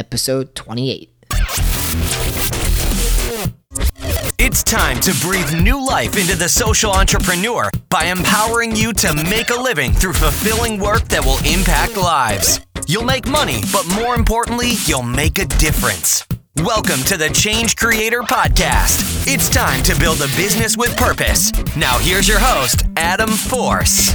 episode 28. It's time to breathe new life into the social entrepreneur by empowering you to make a living through fulfilling work that will impact lives. You'll make money, but more importantly, you'll make a difference. Welcome to the Change Creator Podcast. It's time to build a business with purpose. Now here's your host, Adam Force.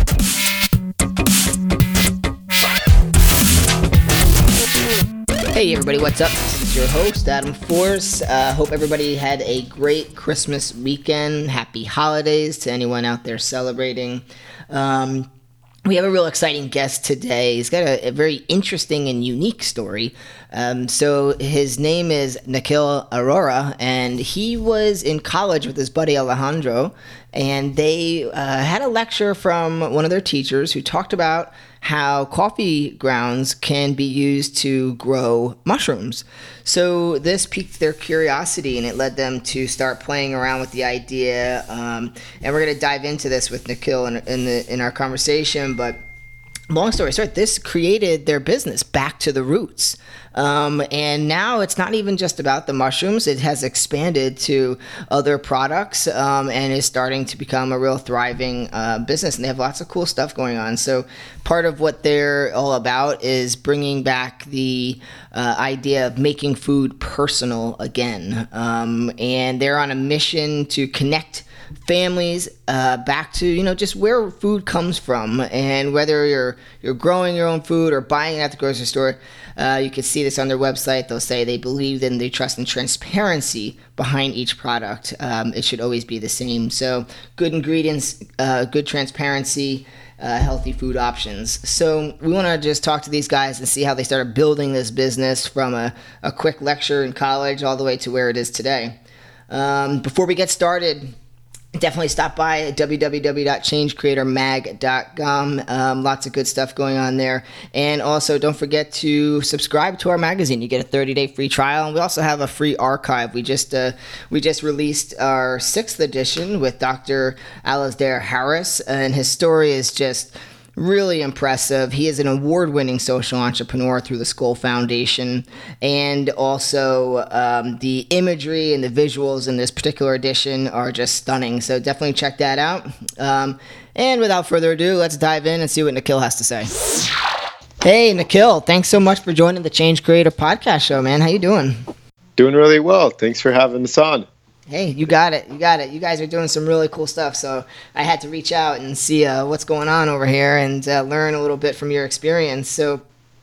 Hey everybody, what's up? This is your host, Adam Force. Hope everybody had a great Christmas weekend. Happy holidays to anyone out there celebrating. We have a real exciting guest today. He's got a very interesting and unique story. So his name is Nikhil Arora, and he was in college with his buddy Alejandro, and they had a lecture from one of their teachers who talked about how coffee grounds can be used to grow mushrooms. So this piqued their curiosity, and it led them to start playing around with the idea. And we're going to dive into this with Nikhil in our conversation. But long story short, this created their business back to the roots. And now it's not even just about the mushrooms. It has expanded to other products and is starting to become a real thriving business. And they have lots of cool stuff going on. So part of what they're all about is bringing back the idea of making food personal again. And they're on a mission to connect families back to just where food comes from, and whether you're growing your own food or buying it at the grocery store. You can see this on their website. They'll say they believe in the trust and transparency behind each product. It should always be the same. So good ingredients, good transparency, healthy food options. So we want to just talk to these guys and see how they started building this business from a quick lecture in college all the way to where it is today. Before we get started, definitely stop by at www.changecreatormag.com. Lots of good stuff going on there. And also, don't forget to subscribe to our magazine. You get a 30-day free trial. And we also have a free archive. We just released our 6th edition with Dr. Alasdair Harris. And his story is just really impressive. He is an award-winning social entrepreneur through the Skoll Foundation, and also the imagery and the visuals in this particular edition are just stunning. So definitely check that out. And without further ado, let's dive in and see what Nikhil has to say. Hey, Nikhil, thanks so much for joining the Change Creator Podcast show, man. How you doing? Doing really well. Thanks for having us on. Hey, you got it. You guys are doing some really cool stuff, so I had to reach out and see what's going on over here and learn a little bit from your experience. So,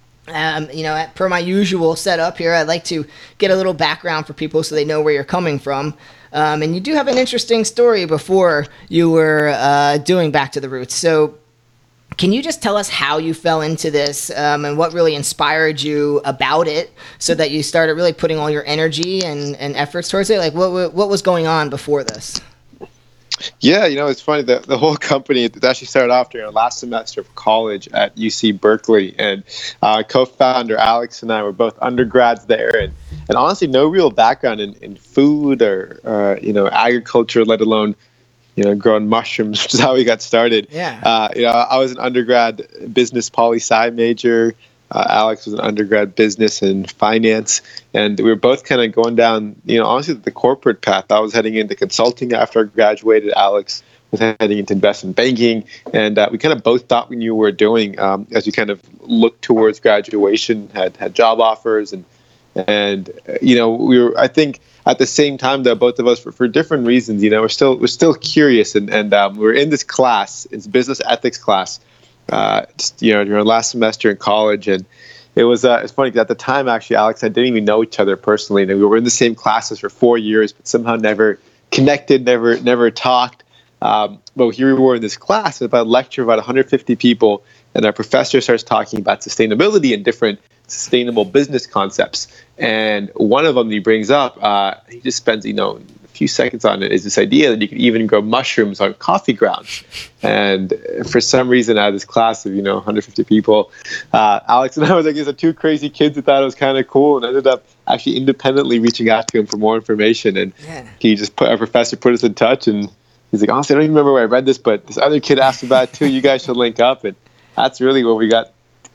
per my usual setup here, I'd like to get a little background for people so they know where you're coming from. And you do have an interesting story before you were doing Back to the Roots. So can you just tell us how you fell into this and what really inspired you about it so that you started really putting all your energy and efforts towards it? Like, what was going on before this? Yeah, it's funny. The whole company, it actually started off during our last semester of college at UC Berkeley. And co-founder Alex and I were both undergrads there. And honestly, no real background in food or agriculture, let alone growing mushrooms, which is how we got started. Yeah. I was an undergrad business poli-sci major. Alex was an undergrad business and finance. And we were both kind of going down, honestly, the corporate path. I was heading into consulting after I graduated. Alex was heading into investment banking. And we kind of both thought we knew what we were doing as we kind of looked towards graduation, had job offers. And we were, I think, at the same time, though, both of us, for different reasons, we're still curious, and we're in this class, it's business ethics class, during our last semester in college, and it was it's funny because at the time, actually, Alex and I didn't even know each other personally, and we were in the same classes for 4 years, but somehow never connected, never talked. But here we were in this class, about a lecture of about 150 people, and our professor starts talking about sustainability and different sustainable business concepts. And one of them he brings up, he just spends, a few seconds on it, is this idea that you could even grow mushrooms on coffee grounds. And for some reason, out of this class of, 150 people, Alex and I was like, these are two crazy kids that thought it was kind of cool, and ended up actually independently reaching out to him for more information. And our professor put us in touch, and he's like, honestly, I don't even remember where I read this, but this other kid asked about it too. You guys should link up. And that's really where we got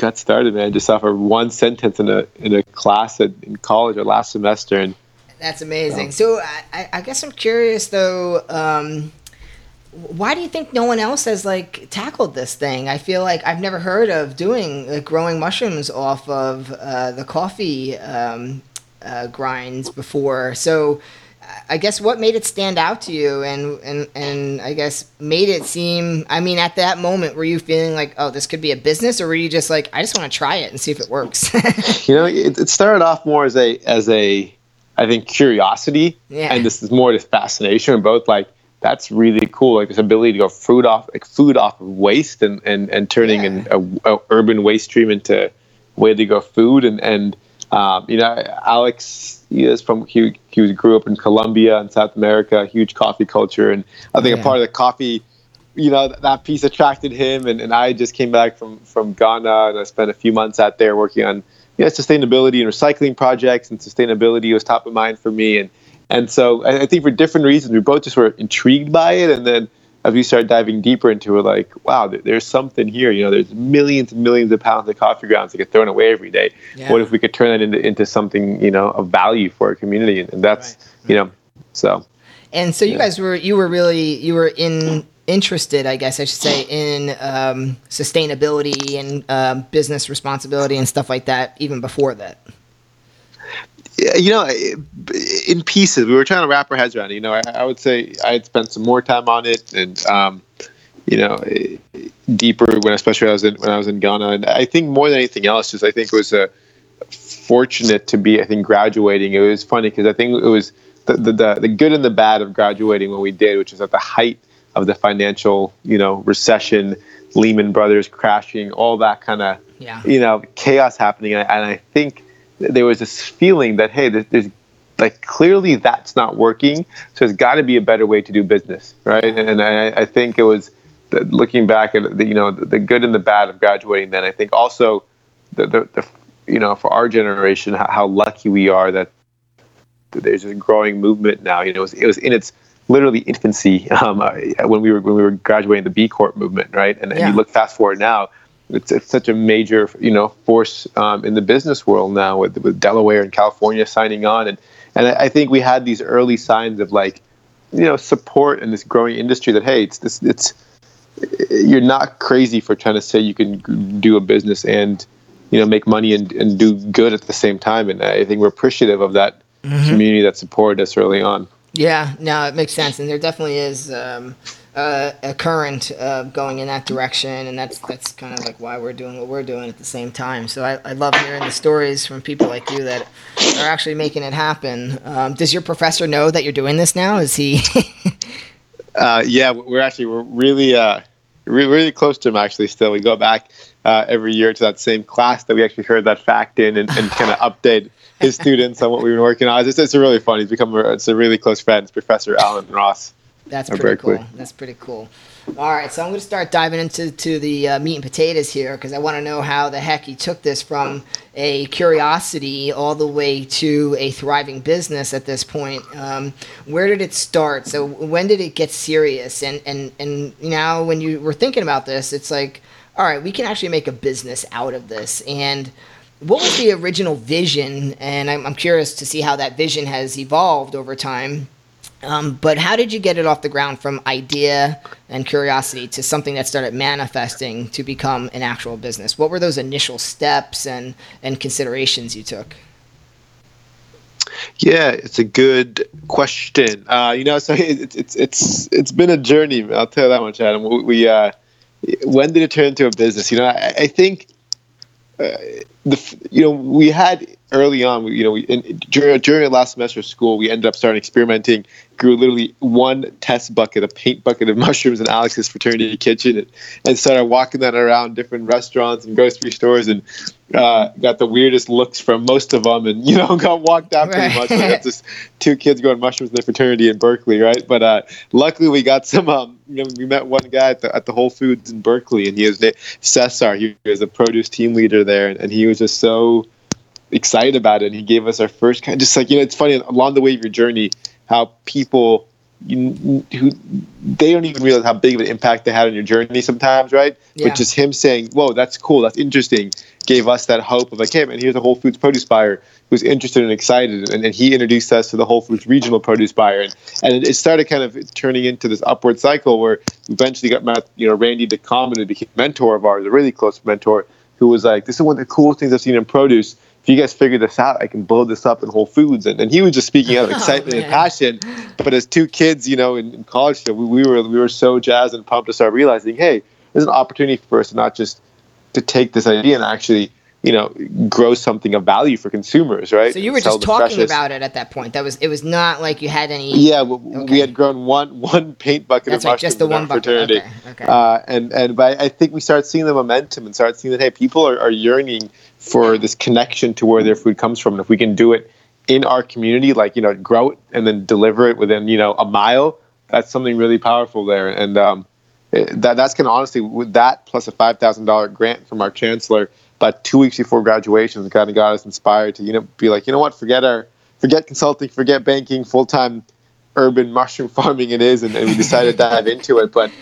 got started, man. Just off of one sentence in a class in college or last semester, and That's amazing. So I guess I'm curious though. Why do you think no one else has like tackled this thing? I feel like I've never heard of doing like growing mushrooms off of the coffee grinds before. So I guess what made it stand out to you, and I guess made it seem. I mean, at that moment, were you feeling like, oh, this could be a business, or were you just like, I just want to try it and see if it works? It started off more as a I think curiosity, and this is more just fascination. Both like, that's really cool, like this ability to go food off of waste and turning a urban waste stream into way to go food. And Alex is he grew up in Colombia in South America, huge coffee culture, and I think a part of the coffee, that piece attracted him. And I just came back from Ghana, and I spent a few months out there working on sustainability and recycling projects, and sustainability was top of mind for me. And so I think for different reasons, we both just were intrigued by it. And then as we started diving deeper into it, like, wow, there's something here. There's millions and millions of pounds of coffee grounds that get thrown away every day. Yeah. What if we could turn that into something, of value for our community? And that's, so. And so you guys were interested, I guess I should say, in sustainability and business responsibility and stuff like that even before that. In pieces, we were trying to wrap our heads around it. I would say I had spent some more time on it, and deeper especially when I was in Ghana. And I think more than anything else, I think it was fortunate to be, graduating. It was funny because I think it was the good and the bad of graduating when we did, which was at the height of the financial, recession, Lehman Brothers crashing, all that kind of, chaos happening. And I think there was this feeling that, hey, there's like, clearly that's not working. So there's got to be a better way to do business. Right. And I think it was looking back at the good and the bad of graduating. Then I think also the for our generation, how lucky we are that there's a growing movement now. It was in its literally infancy when we were graduating the B Corp movement. Right. And you look fast forward now, it's such a major, force in the business world now with Delaware and California signing on. And I think we had these early signs of support in this growing industry that, hey, it's you're not crazy for trying to say you can do a business and, make money and do good at the same time. And I think we're appreciative of that community that supported us early on. Yeah, no, it makes sense. And there definitely is a current going in that direction, and that's kind of like why we're doing what we're doing at the same time. So I love hearing the stories from people like you that are actually making it happen. Does your professor know that you're doing this now? Is he? Yeah, we're really close to him actually. Still, we go back every year to that same class that we actually heard that fact in, and kind of update his students on what we've been working on. It's really fun. It's a really close friend. It's Professor Alan Ross. That's pretty cool. That's pretty cool. All right, so I'm going to start diving into the meat and potatoes here, because I want to know how the heck you took this from a curiosity all the way to a thriving business at this point. Where did it start? So when did it get serious? And now when you were thinking about this, it's like, all right, we can actually make a business out of this. And what was the original vision? And I'm curious to see how that vision has evolved over time. But how did you get it off the ground from idea and curiosity to something that started manifesting to become an actual business? What were those initial steps and considerations you took? Yeah, it's a good question. So it's been a journey. I'll tell you that much, Adam. We when did it turn into a business? I think we had early on. During the last semester of school, we ended up starting experimenting. Grew literally one test bucket, a paint bucket of mushrooms in Alex's fraternity kitchen, and started walking that around different restaurants and grocery stores, and got the weirdest looks from most of them, and got walked out pretty much. That's just two kids growing mushrooms in the fraternity in Berkeley, right? But luckily, we got some. We met one guy at the Whole Foods in Berkeley, and he was Cesar. He was a produce team leader there, and he was just so excited about it. And he gave us our first kind of just it's funny along the way of your journey how people who they don't even realize how big of an impact they had on your journey sometimes, right? Yeah. But just him saying, "Whoa, that's cool, that's interesting," gave us that hope of like, "Hey, man, here's a Whole Foods produce buyer who's interested and excited," and he introduced us to the Whole Foods regional produce buyer, and it started kind of turning into this upward cycle where we eventually got Randy DeCommon, who became a mentor of ours, a really close mentor, who was like, "This is one of the coolest things I've seen in produce. If you guys figure this out, I can blow this up in Whole Foods." And he was just speaking out of excitement and passion. But as two kids, in college, we were so jazzed and pumped to start realizing, hey, there's an opportunity for us not just to take this idea and actually, grow something of value for consumers, right? So you were just talking about it at that point. It was not like you had any. Yeah, we had grown one paint bucket of mushrooms just the one bucket. Fraternity. Okay. But I think we started seeing the momentum and started seeing that, hey, people are yearning for this connection to where their food comes from. And if we can do it in our community, like, grow it and then deliver it within, a mile, that's something really powerful there. And that's kind of honestly, with that plus a $5,000 grant from our chancellor, about 2 weeks before graduation, kind of got us inspired to, be like, what, forget consulting, forget banking, full-time urban mushroom farming it is. And we decided to dive into it. But,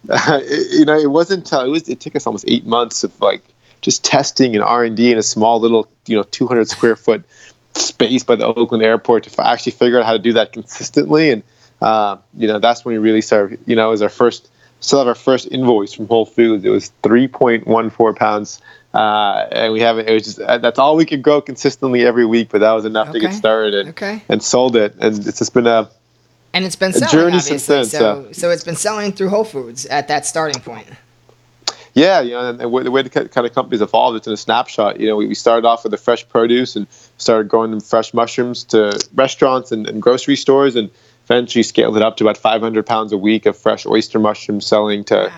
it wasn't until it took us almost 8 months of like, just testing and R&D in a small little, 200 square foot space by the Oakland airport to actually figure out how to do that consistently. And, that's when we really started, it was still have our first invoice from Whole Foods. It was 3.14 pounds. And it was just, that's all we could grow consistently every week, but that was enough to get started and sold it. And it's just been and it's been selling, journey obviously. since then. So it's been selling through Whole Foods at that starting point. Yeah, and the way the kind of company's evolved, it's in a snapshot. We started off with the fresh produce and started growing them fresh mushrooms to restaurants and grocery stores, and eventually scaled it up to about 500 pounds a week of fresh oyster mushrooms, selling to,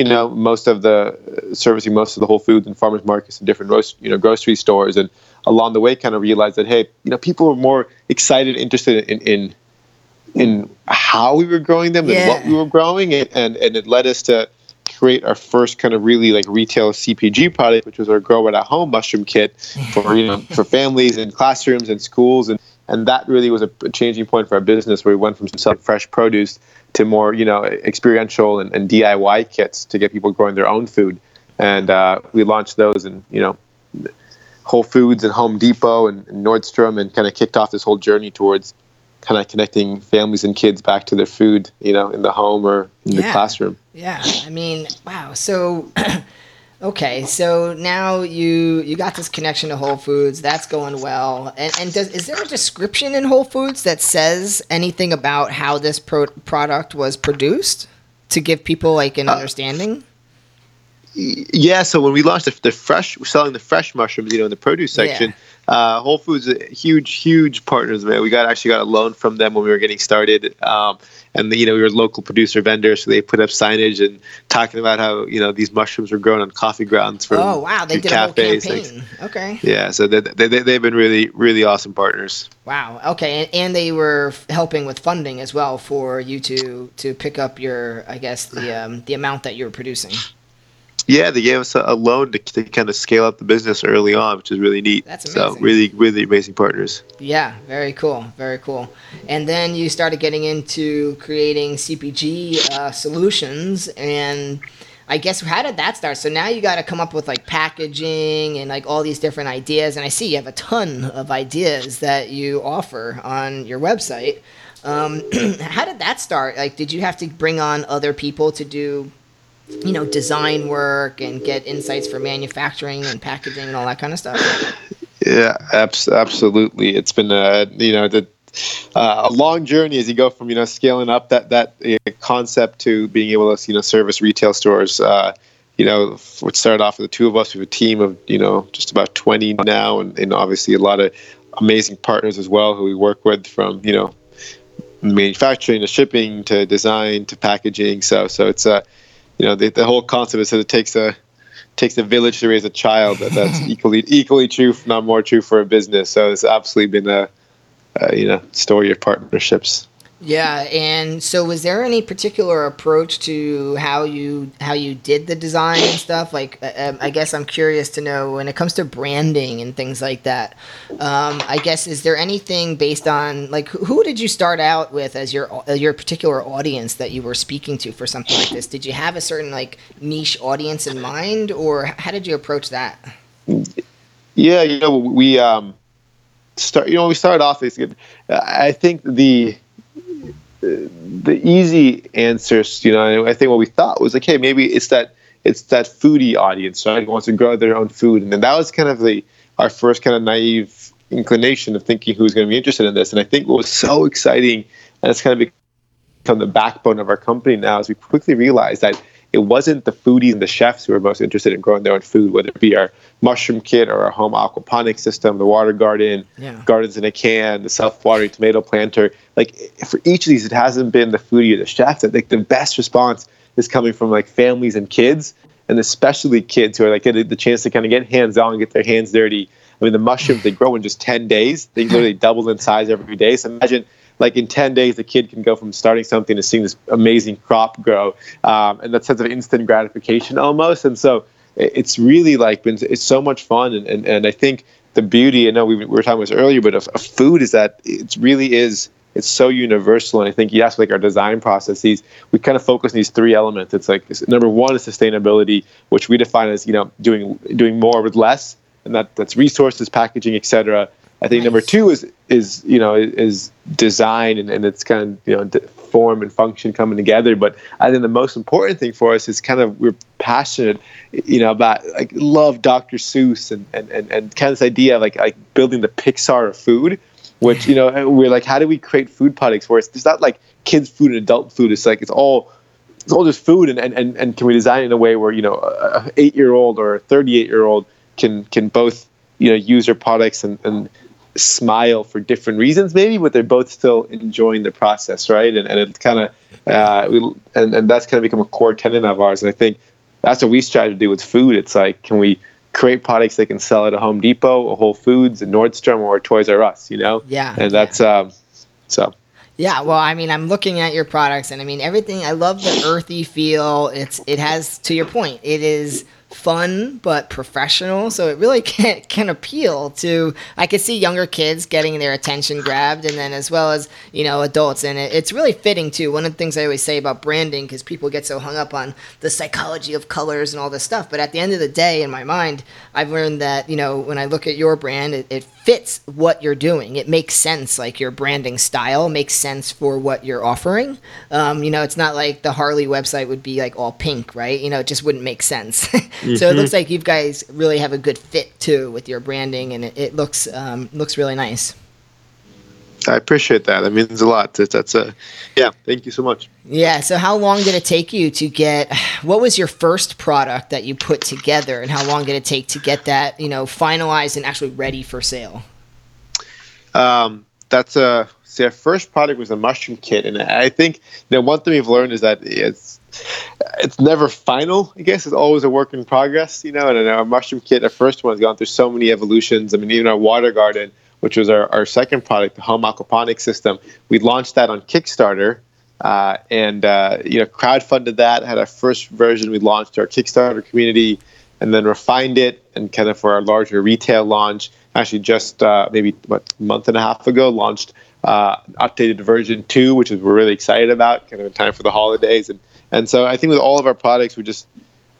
servicing most of the Whole Foods and farmers markets and different grocery stores. And along the way, kind of realized that, hey, people were more excited, interested in how we were growing them than what we were growing, and it led us to create our first kind of really like retail CPG product, which was our Grow It at Home mushroom kit for for families and classrooms and schools, and that really was a changing point for our business, where we went from selling fresh produce to more experiential and DIY kits to get people growing their own food, and we launched those in Whole Foods and Home Depot and Nordstrom, and kind of kicked off this whole journey towards kind of connecting families and kids back to their food, in the home or in the classroom. Yeah. I mean, wow. So, okay. So now you got this connection to Whole Foods. That's going well. And is there a description in Whole Foods that says anything about how this product was produced to give people like an understanding? Yeah. So when we launched we're selling the fresh mushrooms, in the produce section. Whole Foods, huge partners, man. We actually got a loan from them when we were getting started, and we were local producer vendors, so they put up signage and talking about how these mushrooms were grown on coffee grounds from they did cafes. A whole campaign. Okay. Yeah, so they've been really awesome partners. Wow. Okay, and they were helping with funding as well for you to pick up your, I guess, the amount that you were producing. Yeah, they gave us a loan to kind of scale up the business early on, which is really neat. That's amazing. So really amazing partners. Yeah, very cool. And then you started getting into creating CPG solutions, and I guess how did that start? So now you got to come up with like packaging and like all these different ideas, and I see you have a ton of ideas that you offer on your website. How did that start? Like, did you have to bring on other people to do design work and get insights for manufacturing and packaging and all that kind of stuff? Yeah, absolutely. It's been a long journey as you go from scaling up that concept to being able to service retail stores. Which started off with the two of us. We have a team of just about 20 now, and obviously a lot of amazing partners as well who we work with, from manufacturing to shipping to design to packaging. So it's the whole concept is that it takes a village to raise a child. That's equally true, if not more true, for a business. So it's absolutely been a story of partnerships. Yeah, and so was there any particular approach to how you did the design and stuff? Like, I guess I'm curious to know when it comes to branding and things like that. I guess is there anything based on like who did you start out with as your particular audience that you were speaking to for something like this? Did you have a certain like niche audience in mind, or how did you approach that? Yeah, we started off. I think the easy answers, I think what we thought was like, hey, maybe it's that foodie audience, right? Who wants to grow their own food, and then that was kind of our first kind of naive inclination of thinking who's going to be interested in this. And I think what was so exciting, and it's kind of become the backbone of our company now, is we quickly realized that it wasn't the foodies and the chefs who were most interested in growing their own food, whether it be our mushroom kit or our home aquaponics system, the water garden, gardens in a can, the self-watering tomato planter. Like for each of these, it hasn't been the foodie or the chefs. I think the best response is coming from like families and kids, and especially kids who are like getting the chance to kind of get hands-on and get their hands dirty. I mean, the mushrooms, they grow in just 10 days. They literally double in size every day. So imagine like in 10 days, the kid can go from starting something to seeing this amazing crop grow, and that sense of instant gratification almost. And so it's really like it's so much fun. And I think the beauty, I know we were talking about this earlier, but of food is that it's so universal. And I think, yes, like our design processes, we kind of focus on these three elements. It's like number one is sustainability, which we define as, doing more with less. And that's resources, packaging, et cetera. I think number two is design and it's kind of form and function coming together. But I think the most important thing for us is kind of we're passionate about like love Dr. Seuss and kind of this idea of like building the Pixar of food, which we're like, how do we create food products where it's not like kids food and adult food? It's like it's all just food and can we design it in a way where a 8-year-old or a 38-year-old can both use their products and smile for different reasons maybe, but they're both still enjoying the process, right? And it's kind of and that's kind of become a core tenet of ours. And I think that's what we strive to do with food. It's like, can we create products that can sell at a Home Depot, a Whole Foods, a Nordstrom, or a Toys R Us, Yeah. And that's so. Yeah, well, I mean, I'm looking at your products, and I mean, everything. I love the earthy feel. It has, to your point, it is fun but professional, so it really can appeal to. I could see younger kids getting their attention grabbed, and then as well as adults, and it's really fitting too. One of the things I always say about branding, because people get so hung up on the psychology of colors and all this stuff, but at the end of the day, in my mind, I've learned that when I look at your brand, it fits what you're doing. It makes sense. Like your branding style makes sense for what you're offering. It's not like the Harley website would be like all pink, right? It just wouldn't make sense. So it looks like you guys really have a good fit too with your branding, and it looks really nice. I appreciate that. That means a lot. Thank you so much. Yeah. So how long did it take you to get, what was your first product that you put together, and how long did it take to get that, finalized and actually ready for sale? Our first product was a mushroom kit. And I think, one thing we've learned is that it's never final. I guess it's always a work in progress, and our mushroom kit, our first one, has gone through so many evolutions. I mean, even our water garden, which was our second product, the home aquaponics system, we launched that on Kickstarter and crowdfunded that, had our first version. We launched our Kickstarter community and then refined it, and kind of for our larger retail launch, actually just maybe a month and a half ago, launched updated version 2, which we're really excited about, kind of in time for the holidays. And so I think with all of our products, we're just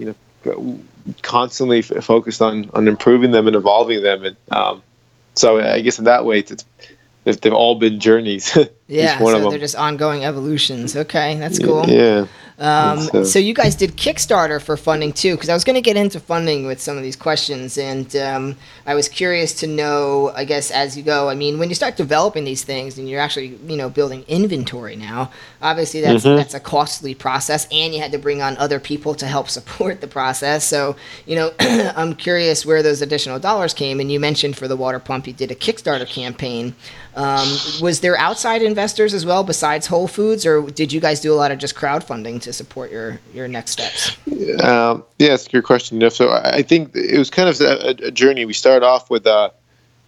constantly focused on improving them and evolving them. And so I guess in that way, they've all been journeys. Yeah, so they're just ongoing evolutions. Okay, that's cool. Yeah. So you guys did Kickstarter for funding too, because I was going to get into funding with some of these questions, and I was curious to know, I guess, as you go, I mean, when you start developing these things and you're actually, building inventory now, obviously that's a costly process, and you had to bring on other people to help support the process. So, I'm curious where those additional dollars came, and you mentioned for the water pump, you did a Kickstarter campaign. Was there outside investors as well besides Whole Foods, or did you guys do a lot of just crowdfunding to support your next steps? Yeah, it's a good question. So I think it was kind of a journey. We started off with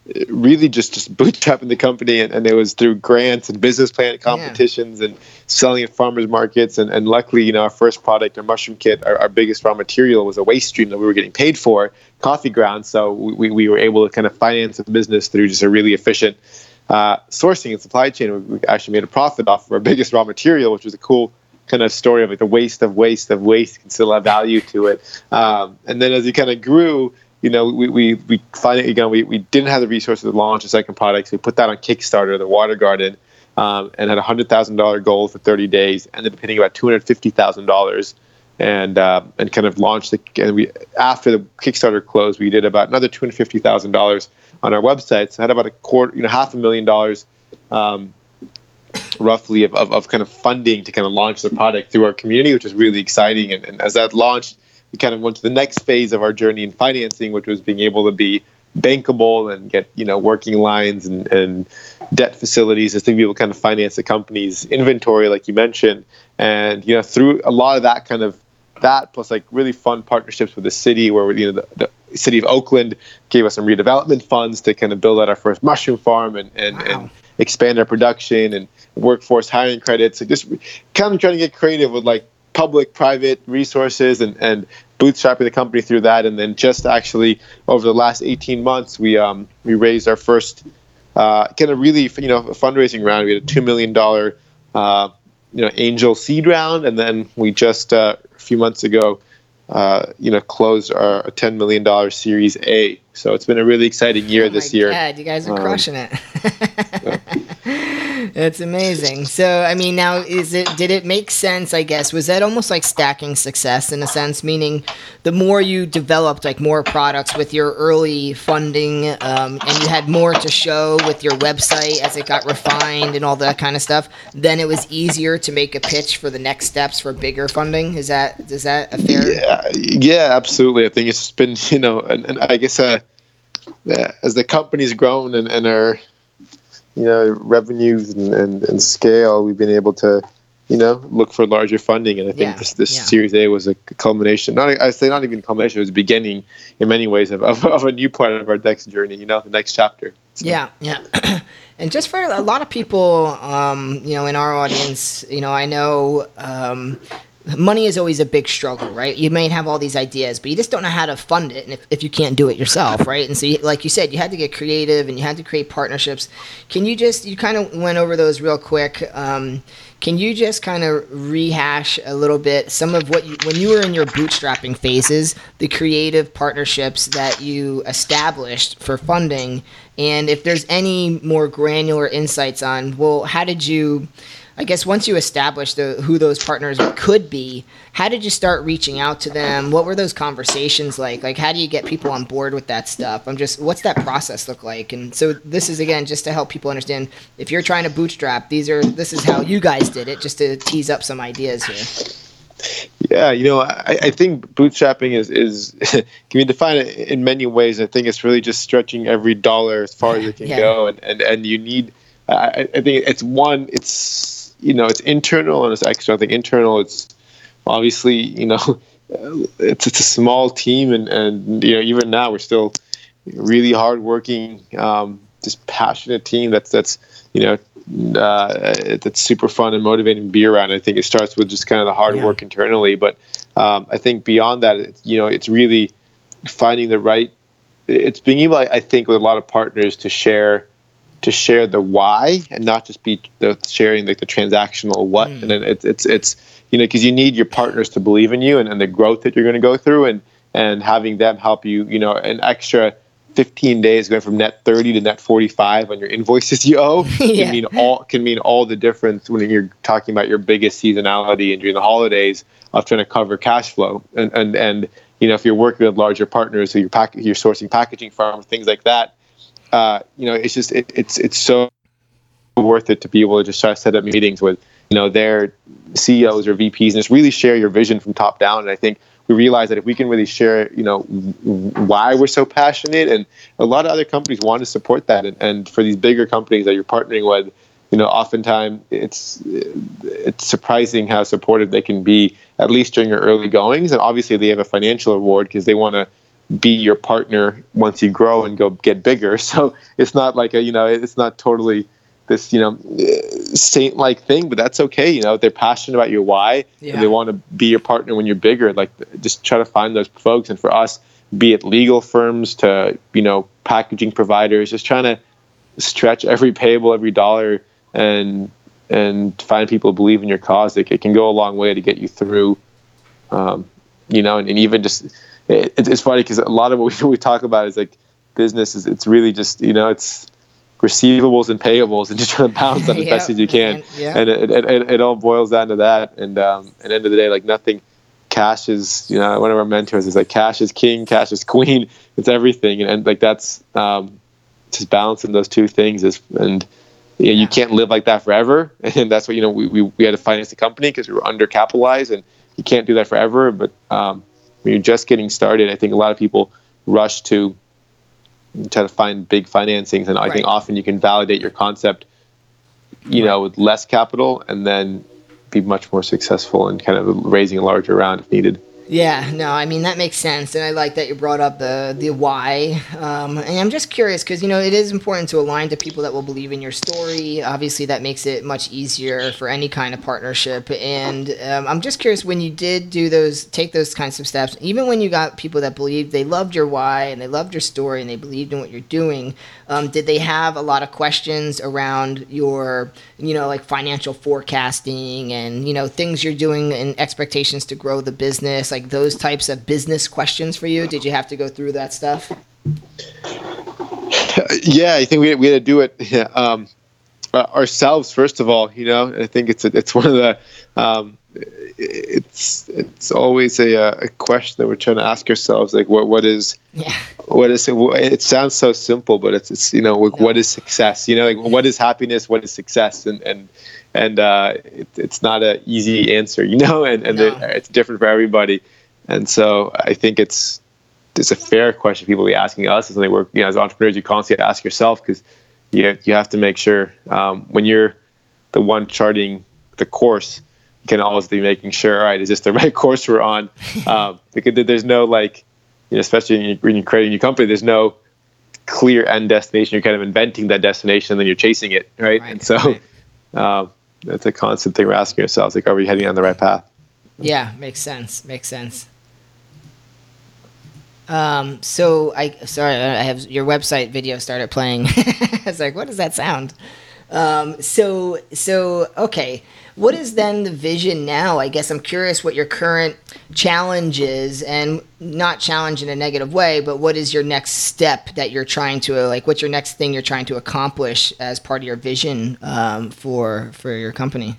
really just bootstrapping the company, and it was through grants and business plan competitions and selling at farmers markets, and luckily, our first product, our mushroom kit, our biggest raw material was a waste stream that we were getting paid for, coffee grounds. So we were able to kind of finance the business through just a really efficient sourcing and supply chain. We actually made a profit off of our biggest raw material, which was a cool kind of story of like the waste of waste can still have value to it. And then as we kind of grew, we finally, we didn't have the resources to launch a second product. So we put that on Kickstarter, the Water Garden, and had a $100,000 goal for 30 days. Ended up hitting about $250,000, and kind of launched after the Kickstarter closed, we did about another $250,000 on our website. So I had about $250,000 roughly of kind of funding to kind of launch the product through our community, which is really exciting. And as that launched, we kind of went to the next phase of our journey in financing, which was being able to be bankable and get, working lines and debt facilities to be able to kind of finance the company's inventory, like you mentioned. And, through a lot of that plus like really fun partnerships with the city, where, the city of Oakland gave us some redevelopment funds to kind of build out our first mushroom farm and expand our production, and workforce hiring credits. So just kind of trying to get creative with like public-private resources and bootstrapping the company through that. And then just actually over the last 18 months, we raised our first kind of really fundraising round. We had a $2 million angel seed round, and then we just a few months ago closed our $10 million Series A. So it's been a really exciting year this year. Yeah, you guys are crushing it. That's amazing. So, I mean, now did it make sense, I guess? Was that almost like stacking success in a sense, meaning the more you developed like more products with your early funding, and you had more to show with your website as it got refined and all that kind of stuff, then it was easier to make a pitch for the next steps for bigger funding? Is that a fair? Yeah, absolutely. I think it's been, and I guess as the company's grown and our revenues and scale, we've been able to, look for larger funding. And I think this Series A was a culmination. Not even culmination, it was a beginning in many ways of a new part of our next journey, the next chapter. So. Yeah. And just for a lot of people, in our audience, I know money is always a big struggle, right? You may have all these ideas, but you just don't know how to fund it, and if you can't do it yourself, right? And so, like you said, you had to get creative and you had to create partnerships. Can you kind of went over those real quick. Can you just kind of rehash a little bit some of when you were in your bootstrapping phases, the creative partnerships that you established for funding, and if there's any more granular insights on, well, how did you, I guess once you established who those partners could be, how did you start reaching out to them? What were those conversations like? Like, how do you get people on board with that stuff? What's that process look like? And so this is, again, just to help people understand, if you're trying to bootstrap, this is how you guys did it, just to tease up some ideas here. Yeah, I think bootstrapping is can be defined in many ways. I think it's really just stretching every dollar as far as it can go. And you need, I think it's it's internal and it's external. I think internal, it's obviously, it's a small team, and even now we're still really hardworking, just passionate team that's super fun and motivating to be around. I think it starts with just kind of the hard work internally, but I think beyond that, it's really finding the right. It's being able, I think, with a lot of partners to share the why and not just be sharing the transactional what. And then it's because you need your partners to believe in you and the growth that you're going to go through, and having them help you, an extra 15 days going from net 30 to net 45 on your invoices you owe can mean all the difference when you're talking about your biggest seasonality and during the holidays of trying to cover cash flow. And if you're working with larger partners, so you're sourcing packaging from things like that, it's just it's so worth it to be able to just try to set up meetings with their CEOs or VPs and just really share your vision from top down. And I think we realize that if we can really share why we're so passionate, and a lot of other companies want to support that, and for these bigger companies that you're partnering with, oftentimes it's surprising how supportive they can be, at least during your early goings. And obviously they have a financial reward because they want to be your partner once you grow and go get bigger. So it's not like it's not totally this, saint-like thing, but that's okay. They're passionate about your why, and they want to be your partner when you're bigger. Like, just try to find those folks. And for us, be it legal firms to, packaging providers, just trying to stretch every payable, every dollar, and find people who believe in your cause. It can go a long way to get you through, and even just, it's funny because a lot of what we talk about is like business it's really just, it's receivables and payables, and just trying to balance that as best as you can. And it all boils down to that. And at the end of the day, like, nothing, cash is, one of our mentors is like, cash is king, cash is queen. It's everything. And like, that's just balancing those two things you can't live like that forever. And that's what, we had to finance the company because we were undercapitalized, and you can't do that forever. But when you're just getting started, I think a lot of people rush to try to find big financings, and I think often you can validate your concept, with less capital, and then be much more successful in kind of raising a larger round if needed. Yeah, no, I mean, that makes sense. And I like that you brought up the why. And I'm just curious because, it is important to align to people that will believe in your story. Obviously, that makes it much easier for any kind of partnership. And I'm just curious, when you did take those kinds of steps, even when you got people that believed, they loved your why and they loved your story and they believed in what you're doing, did they have a lot of questions around your, like financial forecasting and, things you're doing and expectations to grow the business, like those types of business questions for you? Did you have to go through that stuff? Yeah, I think we had to do it ourselves first of all. I think it's one of the it's always a question that we're trying to ask ourselves, like what is it sounds so simple, but it's what is success? Like, what is happiness? What is success? And it's not an easy answer, it's different for everybody. And so I think it's a fair question people be asking us. It's something we're, as entrepreneurs, you constantly ask yourself, because you have to make sure when you're the one charting the course, you can always be making sure, all right, is this the right course we're on? Because there's no especially when you're creating your company, there's no clear end destination. You're kind of inventing that destination and then you're chasing it, right? And so that's a constant thing we're asking ourselves, like, are we heading on the right path? Yeah, makes sense. So I have your website video started playing. I was like, what does that sound? So okay. What is then the vision now? I guess I'm curious what your current challenge is, and not challenge in a negative way, but what is your next step that you're trying to, what's your next thing you're trying to accomplish as part of your vision for your company?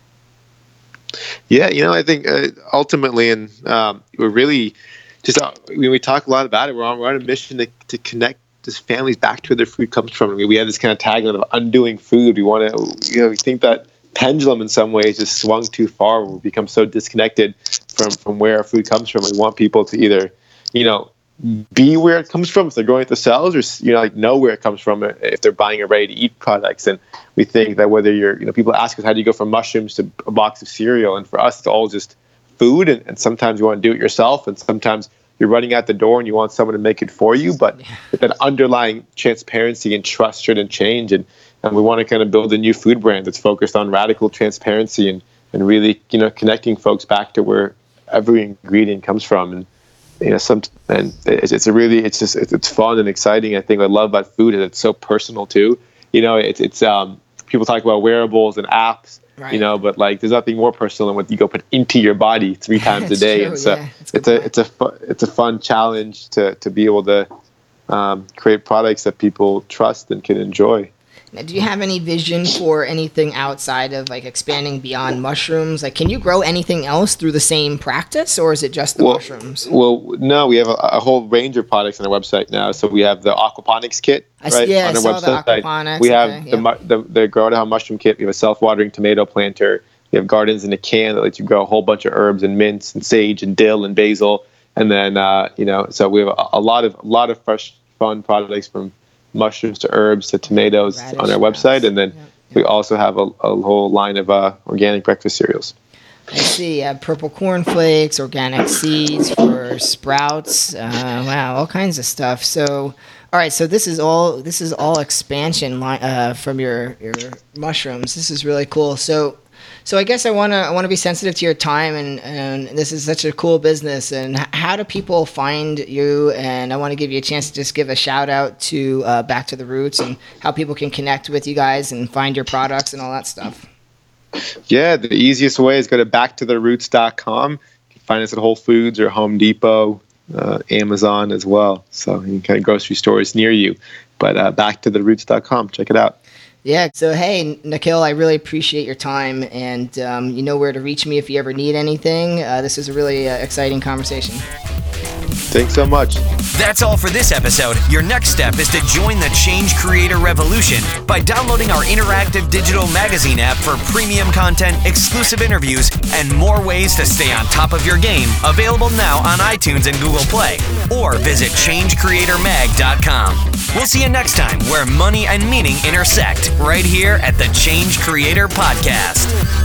Yeah, I think ultimately, and we're really just we talk a lot about it. We're on a mission to connect just families back to where their food comes from. I mean, we have this kind of tagline of undoing food. We want to, we think that pendulum in some ways just swung too far. We become so disconnected from where our food comes from. We want people to either, be where it comes from if they're going to sales, or know where it comes from if they're buying a ready-to-eat products. And we think that whether you're, people ask us, how do you go from mushrooms to a box of cereal? And for us, it's all just food. And sometimes you want to do it yourself, and sometimes you're running out the door and you want someone to make it for you. But that underlying transparency and trust shouldn't change. And we want to kind of build a new food brand that's focused on radical transparency and really, connecting folks back to where every ingredient comes from. And it's fun and exciting. I think what I love about food is it's so personal too. It's people talk about wearables and apps, right. But there's nothing more personal than what you go put into your body 3 times a day. True, and so it's a fun challenge to be able to create products that people trust and can enjoy. Now, do you have any vision for anything outside of expanding beyond mushrooms? Can you grow anything else through the same practice, or is it just the mushrooms? Well, no, we have a whole range of products on our website now. So we have the aquaponics kit, right? On our website. The aquaponics. We have the Grow at Home mushroom kit. We have a self-watering tomato planter. We have gardens in a can that lets you grow a whole bunch of herbs and mints and sage and dill and basil. And then so we have a lot of fresh, fun products from mushrooms to herbs to tomatoes on our website, and then we also have a whole line of organic breakfast cereals. I see. Purple cornflakes, organic seeds for sprouts. Wow, all kinds of stuff. So, all right. So this is all expansion from your mushrooms. This is really cool. So I guess I wanna be sensitive to your time, and this is such a cool business. And how do people find you? And I want to give you a chance to just give a shout out to Back to the Roots and how people can connect with you guys and find your products and all that stuff. Yeah, the easiest way is go to backtotheroots.com. You can find us at Whole Foods or Home Depot, Amazon as well. So you can grocery stores near you. But backtotheroots.com, check it out. Yeah. So, hey, Nikhil, I really appreciate your time, and you know where to reach me if you ever need anything. This is a really exciting conversation. Thanks so much. That's all for this episode. Your next step is to join the Change Creator Revolution by downloading our interactive digital magazine app for premium content, exclusive interviews, and more ways to stay on top of your game. Available now on iTunes and Google Play. Or visit changecreatormag.com. We'll see you next time where money and meaning intersect, right here at the Change Creator Podcast.